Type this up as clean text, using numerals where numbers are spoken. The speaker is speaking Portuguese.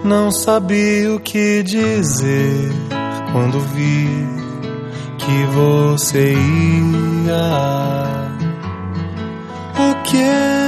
Não sabia o que dizer quando vi que você ia. O que